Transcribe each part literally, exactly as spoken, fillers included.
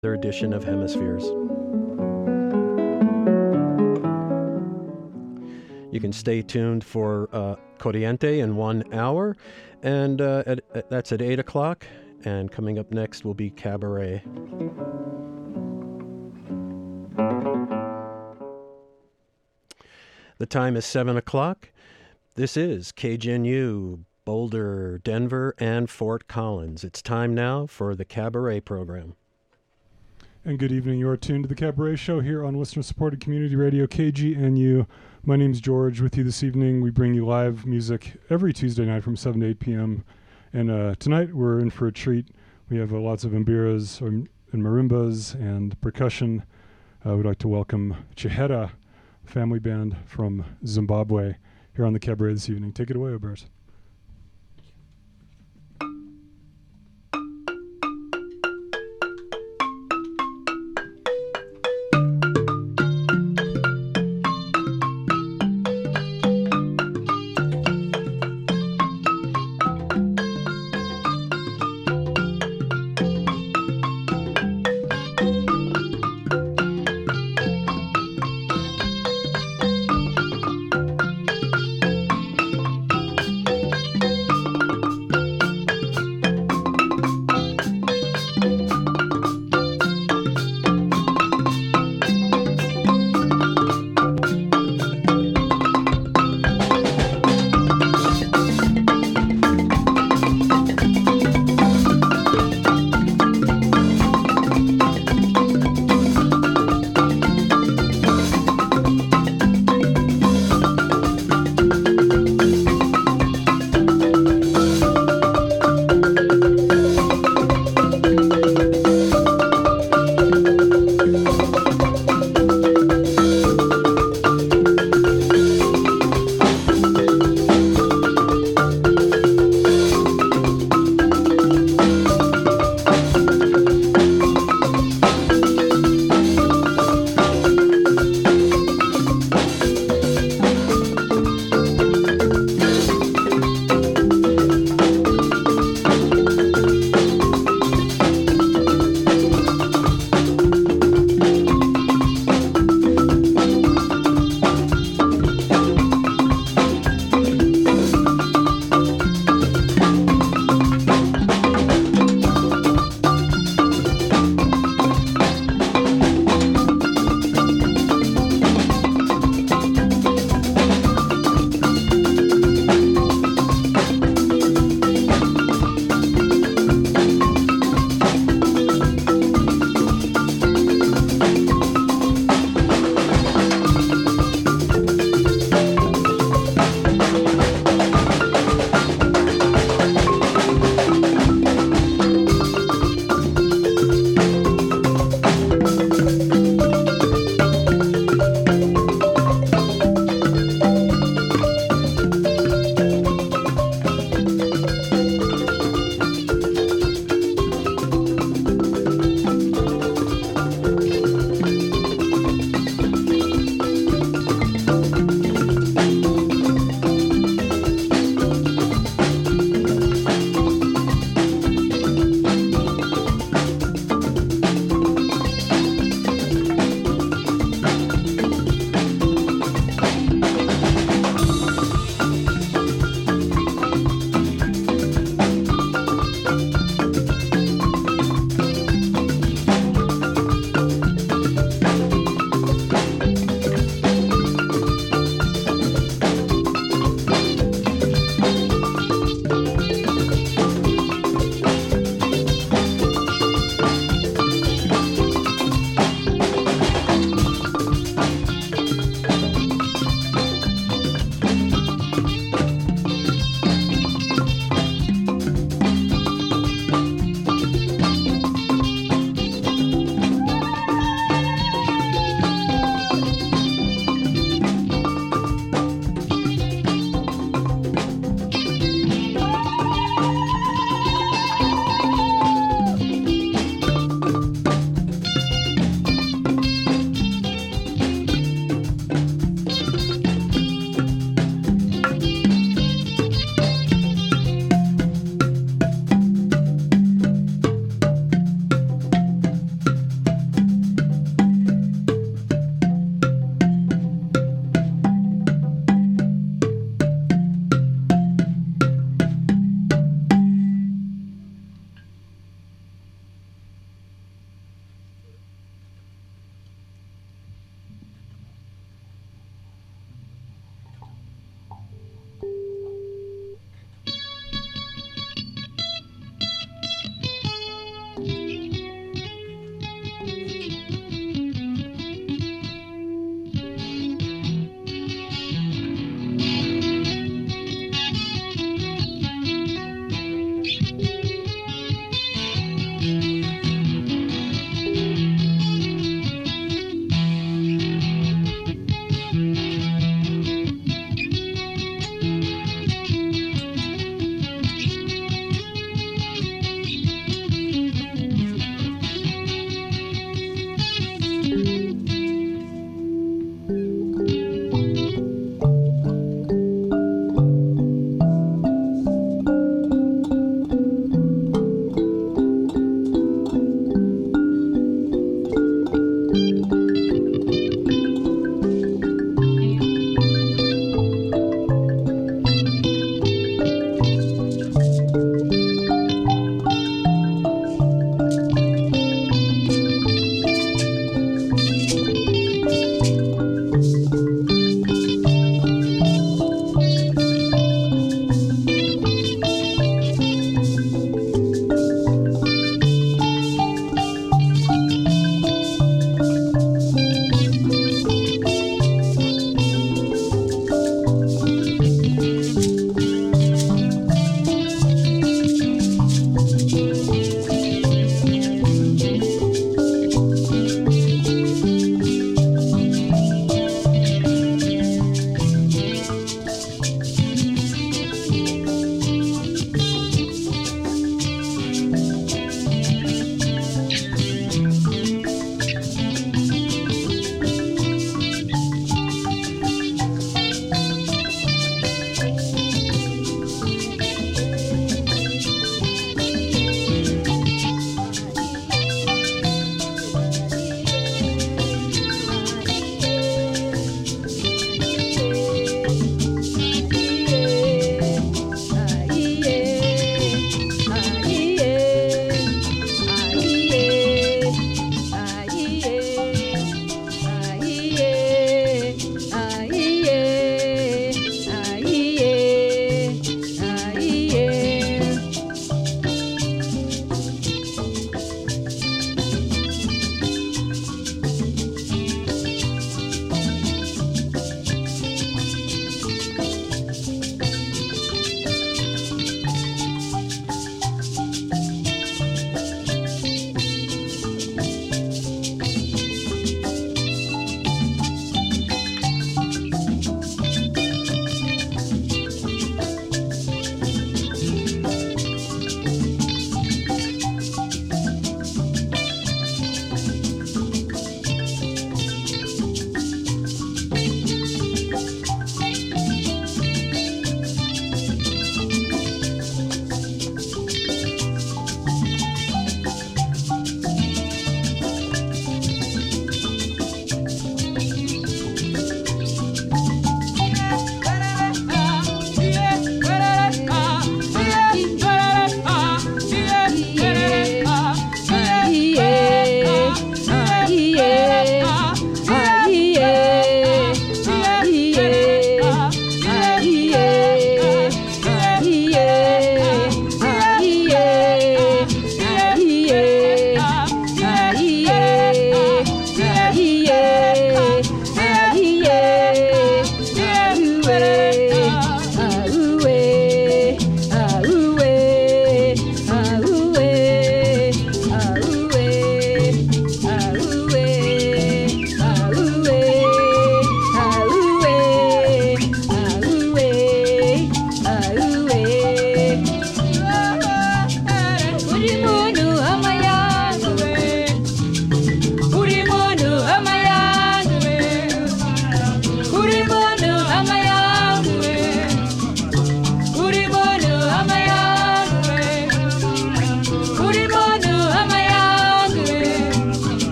Another edition of Hemispheres. You can stay tuned for uh, Corriente in one hour, and uh, at, at, that's at eight o'clock. And coming up next will be Cabaret. The time is seven o'clock. This is K G N U, Boulder, Denver, and Fort Collins. It's time now for the Cabaret program. And good evening. You are tuned to the Cabaret Show here on listener-supported community radio K G N U. My name's George. With you this evening, we bring you live music every Tuesday night from seven to eight p.m. And uh, tonight we're in for a treat. We have uh, lots of mbiras and marimbas and percussion. Uh, we'd like to welcome Chihera, family band from Zimbabwe, here on the Cabaret this evening. Take it away, Obers.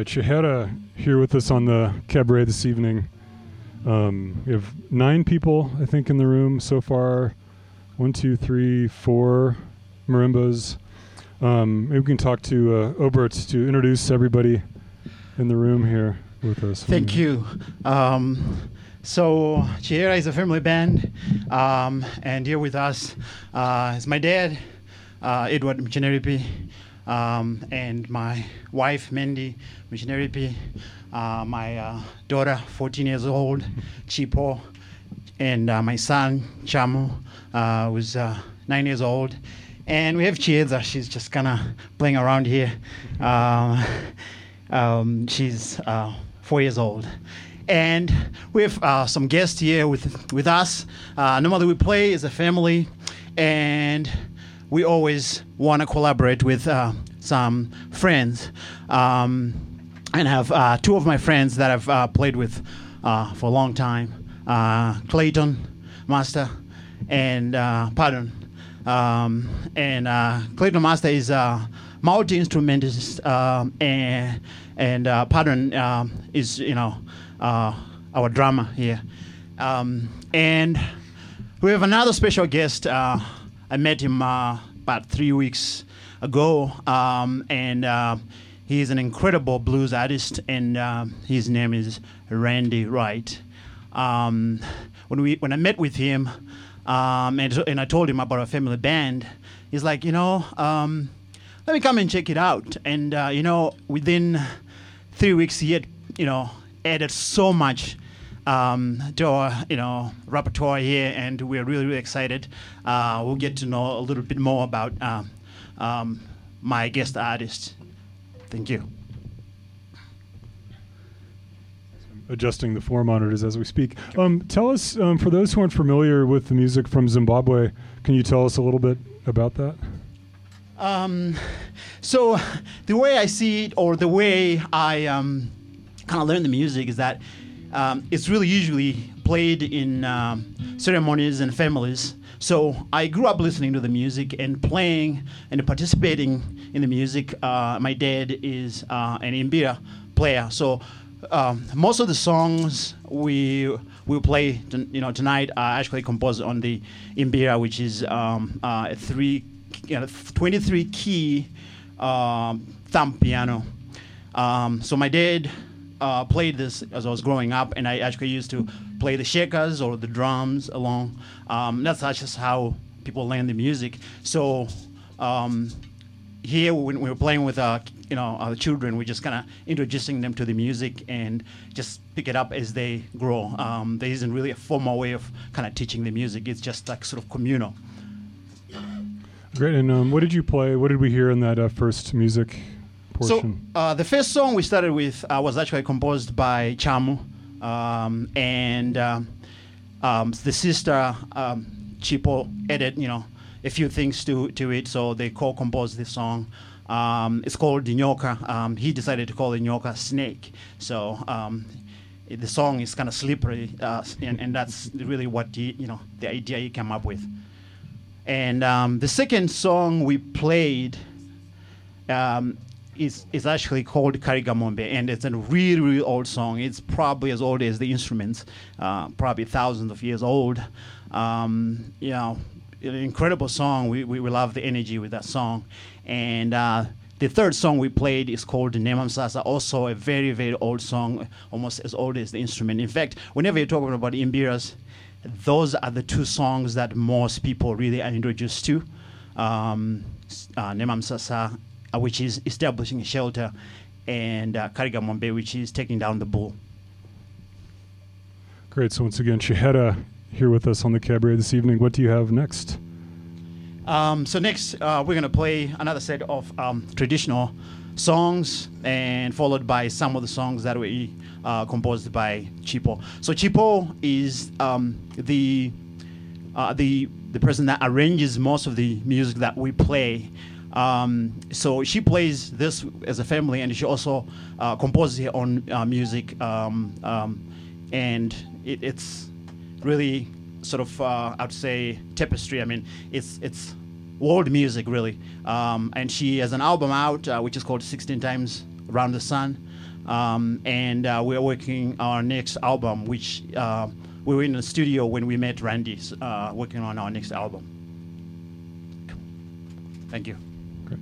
right, Chihera here with us on the cabaret this evening. Um, we have nine people, I think, in the room so far. One, two, three, four marimbas. Um, maybe we can talk to uh, Obert to introduce everybody in the room here with us. Thank you. Um, so Chihera is a family band, um, and here with us uh, is my dad, uh, Edward Mchineripi, um, and my wife, Mandy Mchineripi, uh, my uh, daughter, fourteen years old, Chipo, and uh, my son, Chamu, uh, who's uh, nine years old. And we have Chieza. She's just kind of playing around here. Uh, um, she's uh, four years old. And we have uh, some guests here with, with us. Uh, normally we play as a family, and we always want to collaborate with uh, some friends. Um, and have uh, two of my friends that I've uh, played with uh, for a long time, uh, Clayton Master and uh, Pardon. Um, and uh, Clayton Master is a multi-instrumentist, uh, and, and uh, Pardon um, is, you know, uh, our drummer here. Um, and we have another special guest. Uh, I met him uh, about three weeks ago, um, and uh, he's an incredible blues artist, and uh, his name is Randy Wright. Um, when we when I met with him, um, and, and I told him about our family band, he's like, you know, um, let me come and check it out. And uh, you know, within three weeks, he had, you know, added so much um, to our, you know, repertoire here, and we're really, really excited. Uh, we'll get to know a little bit more about um, um, my guest artist. Thank you. Adjusting the floor monitors as we speak. Um, tell us, um, for those who aren't familiar with the music from Zimbabwe, can you tell us a little bit about that? Um, so the way I see it, or the way I um, kind of learn the music, is that um, it's really usually played in um, ceremonies and families. So I grew up listening to the music and playing and participating in the music. Uh, my dad is uh, an imbira player, so um, most of the songs we will play, t- you know, tonight are actually composed on the imbira, which is um, uh, a three, you know, twenty-three key um, thumb piano. Um, so my dad uh, played this as I was growing up, and I actually used to play the shakers or the drums along. Um, that's just how people learn the music. So um, here, when we were playing with our, you know, our children, we're just kind of introducing them to the music and just pick it up as they grow. Um, there isn't really a formal way of kind of teaching the music. It's just like sort of communal. Great. And um, what did you play? What did we hear in that uh, first music portion? So uh, the first song we started with uh, was actually composed by Chamu, um, and um, um, the sister um, Chipo added, you know, a few things to to it. So they co-composed this song. Um, it's called the Nyoka. Um, he decided to call the Nyoka Snake. So um, it, the song is kind of slippery, uh, and, and that's really what he, you know, the idea he came up with. And um, the second song we played um, is is actually called Karigamombe, and it's a really, really old song. It's probably as old as the instruments, uh, probably thousands of years old. Um, you know, an incredible song. We, we we love the energy with that song. And uh, the third song we played is called Nemam Sasa, also a very, very old song, almost as old as the instrument. In fact, whenever you're talking about imbiras, those are the two songs that most people really are introduced to. Um, uh, Nemam Sasa, uh, which is establishing a shelter, and uh, Karigamombe, which is taking down the bull. Great. So once again, Chihera here with us on the cabaret this evening. What do you have next? Um, so next, uh, we're going to play another set of um, traditional songs, and followed by some of the songs that we uh, composed by Chipo. So Chipo is um, the uh, the the person that arranges most of the music that we play. Um, so she plays this as a family, and she also uh, composes her own uh, music, um, um, and it, it's really sort of uh, I'd say tapestry. I mean, it's it's world music really. Um, and she has an album out uh, which is called sixteen Times Around the Sun. um, and uh, we're working on our next album, which uh, we were in the studio when we met Randy, uh, working on our next album. Thank you. Great.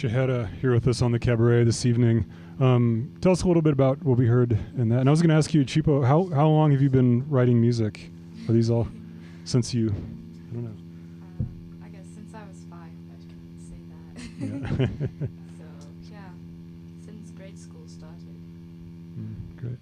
Chihera here with us on the Cabaret this evening. Um, tell us a little bit about what we heard in that. And I was going to ask you, Chipo, how, how long have you been writing music? Are these all since you, I don't know. Um, I guess since I was five, I can say that. Yeah. So, yeah, since grade school started. Mm, great.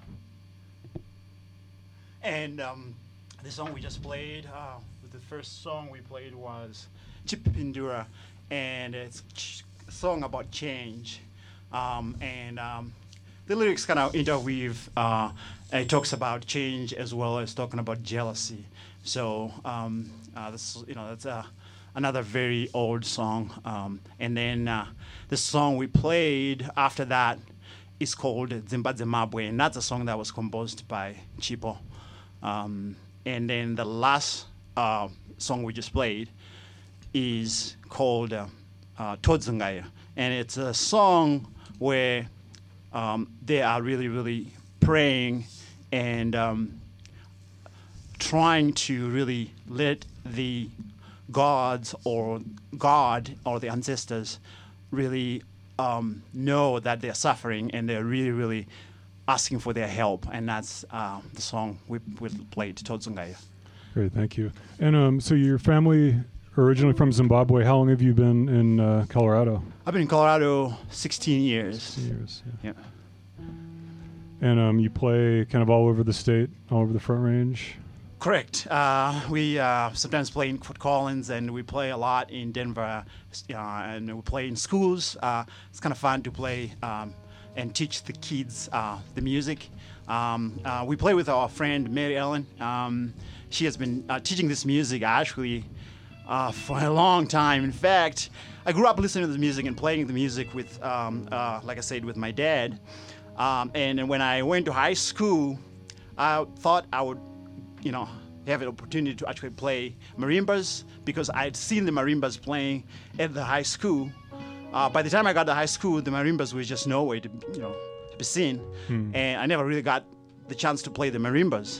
And um, the song we just played, uh, the first song we played was Chipindura, and it's ch- a song about change. Um, and um, the lyrics kind of interweave. Uh, it talks about change as well as talking about jealousy. So um, uh, this, you know, that's uh, another very old song. Um, and then uh, the song we played after that is called Zimba Zimbabwe, and that's a song that was composed by Chipo. Um, and then the last uh, song we just played is called uh, uh, Todzungaya, and it's a song where um, they are really, really praying and um, trying to really let the gods or God or the ancestors really um, know that they're suffering, and they're really, really asking for their help. And that's uh, the song we, we played, Todzungaya. Great, thank you. And um, so your family originally from Zimbabwe. How long have you been in uh, Colorado? I've been in Colorado sixteen years. sixteen years, yeah. Yeah. And um, you play kind of all over the state, all over the Front Range? Correct. Uh, we uh, sometimes play in Fort Collins, and we play a lot in Denver, uh, and we play in schools. Uh, it's kind of fun to play um, and teach the kids uh, the music. Um, uh, we play with our friend Mary Ellen. Um, she has been uh, teaching this music actually uh, for a long time. In fact, I grew up listening to the music and playing the music with, um, uh, like I said, with my dad. Um, and when I went to high school, I thought I would, you know, have an opportunity to actually play marimbas, because I'd seen the marimbas playing at the high school. Uh, by the time I got to high school, the marimbas were just nowhere to, you know, to be seen, hmm. and I never really got the chance to play the marimbas.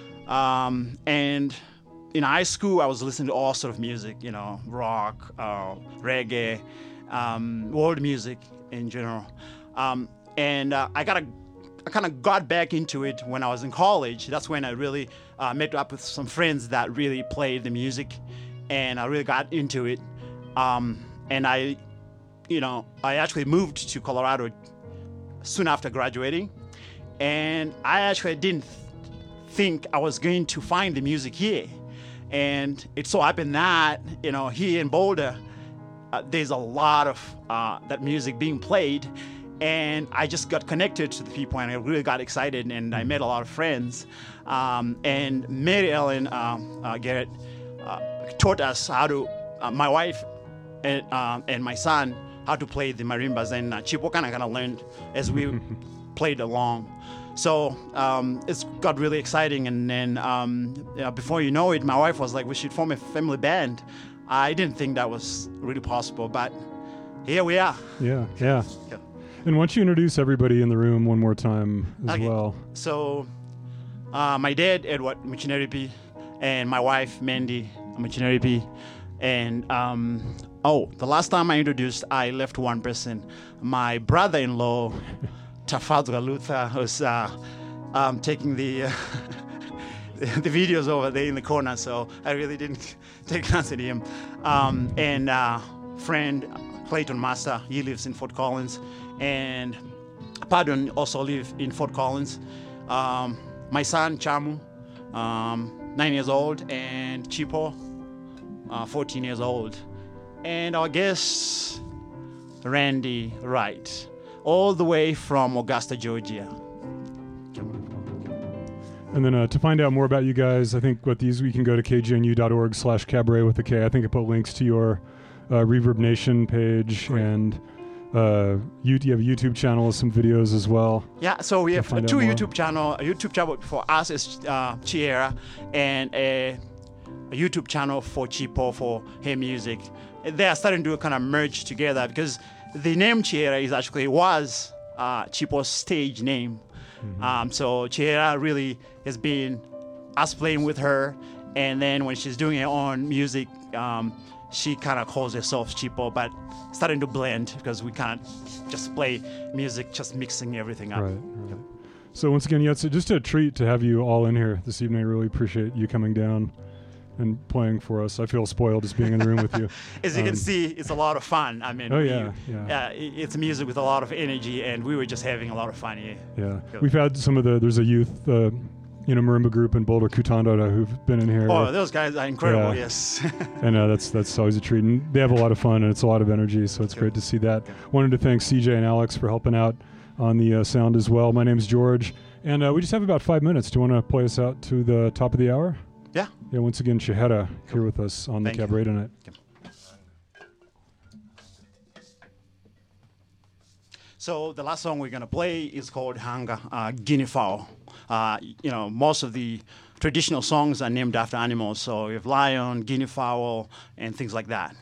Um, and in high school, I was listening to all sort of music, you know, rock, uh, reggae, um, world music in general, um, and uh, I got a I kind of got back into it when I was in college. That's when I really uh, met up with some friends that really played the music, and I really got into it. Um, and I, you know, I actually moved to Colorado soon after graduating, and I actually didn't th- think I was going to find the music here. And it so happened that, you know, here in Boulder, uh, there's a lot of uh, that music being played. And I just got connected to the people, and I really got excited, and I met a lot of friends. Um, and Mary Ellen uh, uh, Garrett uh, taught us how to, uh, my wife and, uh, and my son, how to play the marimbas, and uh, Chipo kind of kind of learned as we played along. So um, it's got really exciting, and then um, yeah, before you know it, my wife was like, we should form a family band. I didn't think that was really possible, but here we are. Yeah, yeah. yeah. And why don't you introduce everybody in the room one more time as okay. well? So, uh, my dad, Edward Muchineripi, and my wife, Mandy Muchineripi. And, um, oh, the last time I introduced, I left one person. My brother-in-law, Tafadzwa Luther, was uh, um, taking the, uh, the videos over there in the corner, so I really didn't take an answer to him. Um, and uh, friend, Clayton Master, he lives in Fort Collins. And Pardon also live in Fort Collins. Um, my son, Chamu, um, nine years old, and Chipo, uh, fourteen years old. And our guest, Randy Wright, all the way from Augusta, Georgia. And then uh, to find out more about you guys, I think what these, we can go to k g n u dot org slash cabaret with a K. I think I put links to your uh, Reverb Nation page. Great. And uh, you, you have a YouTube channel with some videos as well. Yeah, so we have two YouTube channel. A YouTube channel for us is uh, Chihera, and a, a YouTube channel for Chipo for her music. They are starting to kind of merge together because the name Chihera is actually was uh, Chipo's stage name. Mm-hmm. Um, so Chihera really has been us playing with her, and then when she's doing her own music, um, she kind of calls herself cheapo, but starting to blend because we can't just play music, just mixing everything up. Right, right. So once again, yeah, it's just a treat to have you all in here this evening. I really appreciate you coming down and playing for us. I feel spoiled just being in the room with you. As you Um, can see, it's a lot of fun. I mean, Oh, we- yeah, yeah. i- it's music with a lot of energy, and we were just having a lot of fun here. Yeah, Cool. we've had some of the, there's a youth, uh, you know, marimba group in Boulder, Kutandara, who've been in here. Oh, those guys are incredible, Yeah. yes. And uh, that's that's always a treat. And they have a lot of fun, and it's a lot of energy, so it's great to see that. Wanted to thank C J and Alex for helping out on the uh, sound as well. My name's George, and uh, we just have about five minutes. Do you want to play us out to the top of the hour? Yeah. Yeah, once again, Shaheda here with us on Thank the you. Cabaret tonight. So the last song we're gonna play is called Hanga, uh, Guinea Fowl. Uh, you know, most of the traditional songs are named after animals. So you have lion, guinea fowl, and things like that.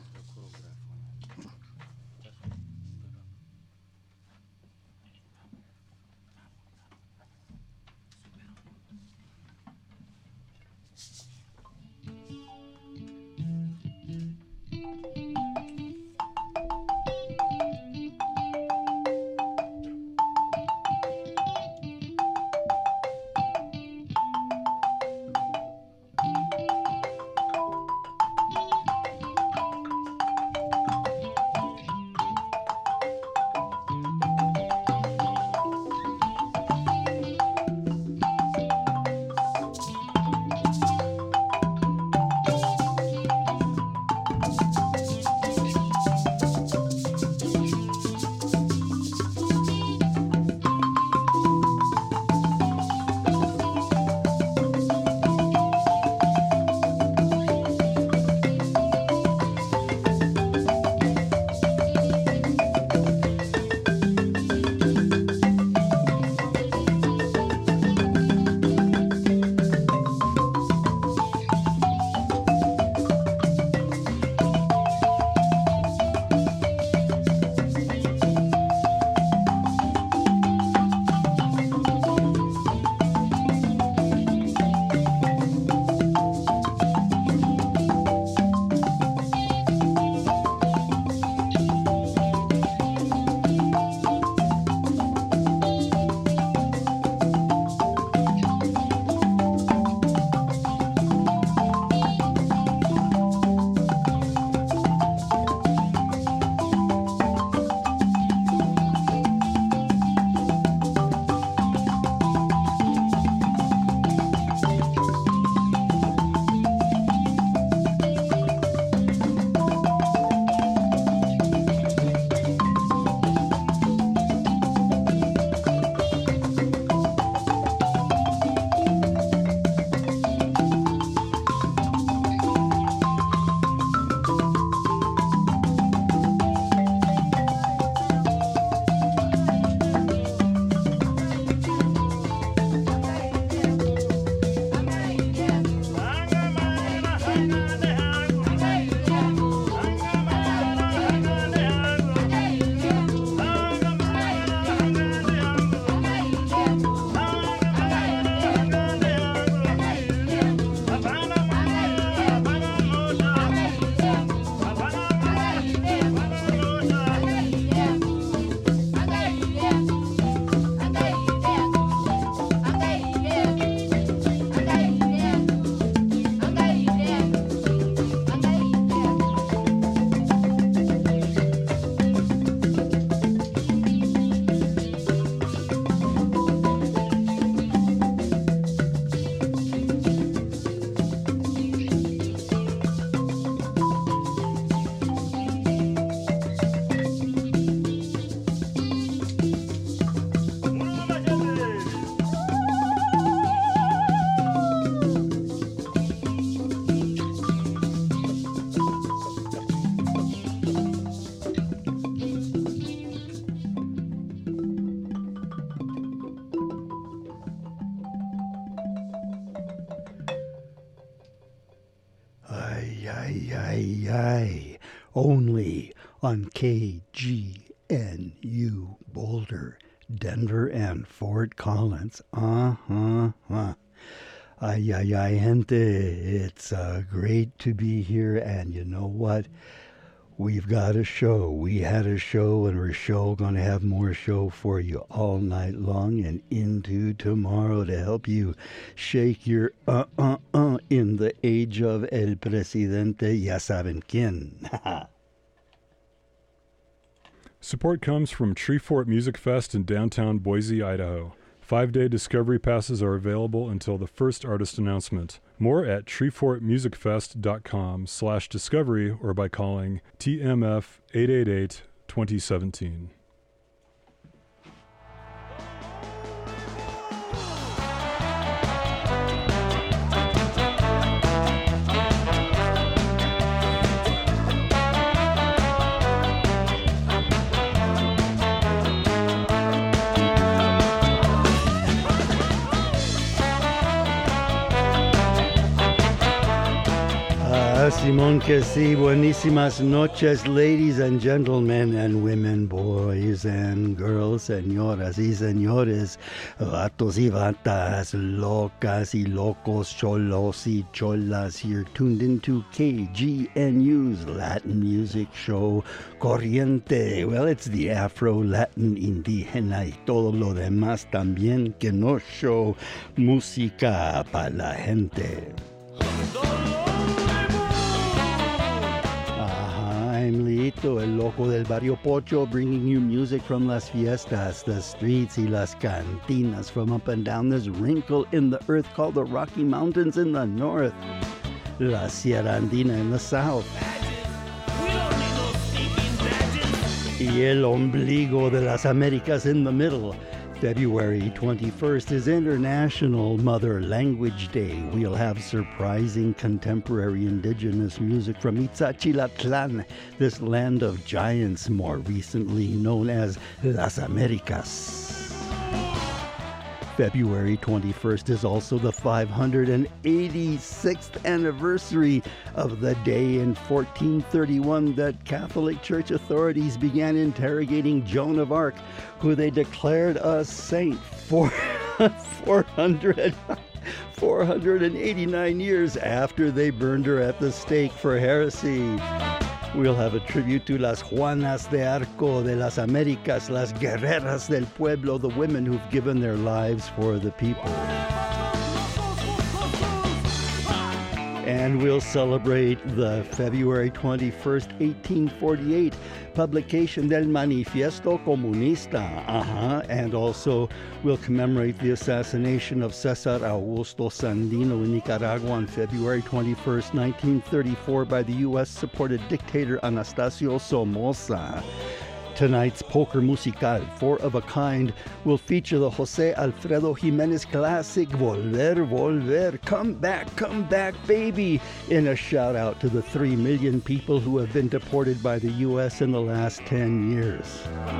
Ay, ay, only on K G N U Boulder, Denver, and Fort Collins. Uh-huh. Uh. Ay, ay, ay, gente. It's uh, great to be here, and you know what? We've got a show. We had a show, and we're show going to have more show for you all night long and into tomorrow to help you shake your uh-uh-uh in the age of El Presidente. Ya saben quién. Support comes from Treefort Music Fest in downtown Boise, Idaho. Five-day discovery passes are available until the first artist announcement. More at treefortmusicfest.com slash discovery or by calling T M F eight eight eight, two zero one seven. Simón que sí, buenísimas noches, ladies and gentlemen, and women, boys and girls, señoras y señores, vatos y vatas, locas y locos, cholos y cholas. You're tuned into K G N U's Latin music show, Corriente. Well, it's the Afro-Latin indígena y todo lo demás también que nos show música para la gente. I'm Lito, el loco del barrio Pocho, bringing you music from las fiestas, the streets y las cantinas from up and down this wrinkle in the earth called the Rocky Mountains in the north, la Sierra Andina in the south, y el ombligo de las Americas in the middle. February twenty-first is International Mother Language Day. We'll have surprising contemporary indigenous music from Itzachilatlan, this land of giants, more recently known as Las Americas. February twenty-first is also the five hundred eighty-sixth anniversary of the day in fourteen thirty-one that Catholic Church authorities began interrogating Joan of Arc, who they declared a saint for four hundred, four hundred eighty-nine years after they burned her at the stake for heresy. We'll have a tribute to las Juanas de Arco de las Américas, las guerreras del pueblo, the women who've given their lives for the people. And we'll celebrate the February twenty-first, eighteen forty-eight publication del Manifiesto Comunista. Uh-huh. And also we'll commemorate the assassination of Cesar Augusto Sandino in Nicaragua on February twenty-first, nineteen thirty-four by the U S-supported dictator Anastasio Somoza. Tonight's Poker Musical, four of a kind, will feature the Jose Alfredo Jimenez classic Volver, Volver, Come Back, Come Back, Baby, in a shout out to the three million people who have been deported by the U S in the last ten years.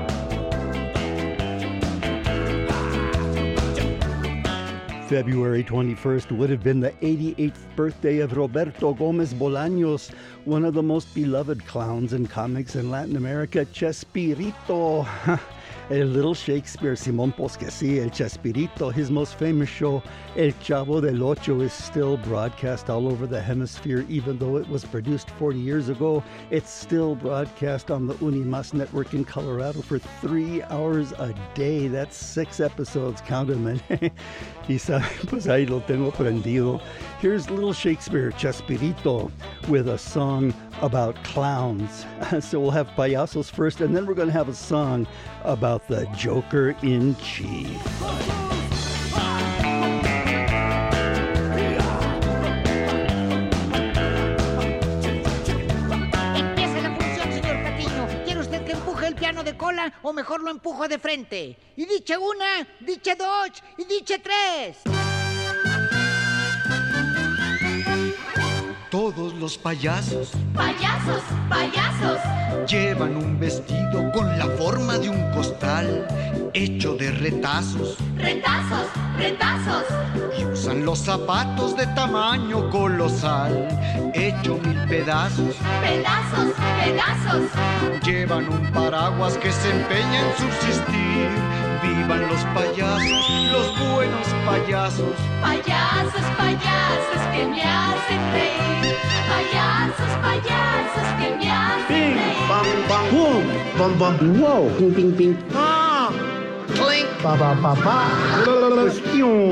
February twenty-first would have been the eighty-eighth birthday of Roberto Gomez Bolaños, one of the most beloved clowns and comics in Latin America, Chespirito. El Little Shakespeare, Simón Posquesi, El Chespirito. His most famous show, El Chavo del Ocho, is still broadcast all over the hemisphere. Even though it was produced forty years ago, it's still broadcast on the Unimas network in Colorado for three hours a day. That's six episodes, count them. Y sabe, pues ahí lo tengo prendido. Here's Little Shakespeare, Chespirito, with a song about clowns. So we'll have payasos first, and then we're going to have a song about the Joker in Chief. Empieza la función, señor Patiño. ¿Quiere usted que empuje el piano de cola o mejor lo empujo de frente? Y diche una, diche dos y diche tres. Todos los payasos, payasos, payasos, llevan un vestido con la forma de un costal hecho de retazos, retazos, retazos, y usan los zapatos de tamaño colosal hecho mil pedazos, pedazos, pedazos. Llevan un paraguas que se empeña en subsistir. Vivan los payasos, los buenos payasos. Payasos, payasos que me hacen reír. Payasos, payasos que me hacen reír. Bum, bum, boom, bum, bum, wow, ping, ping, ping. Ah, clink, ba, ba, ba, ba.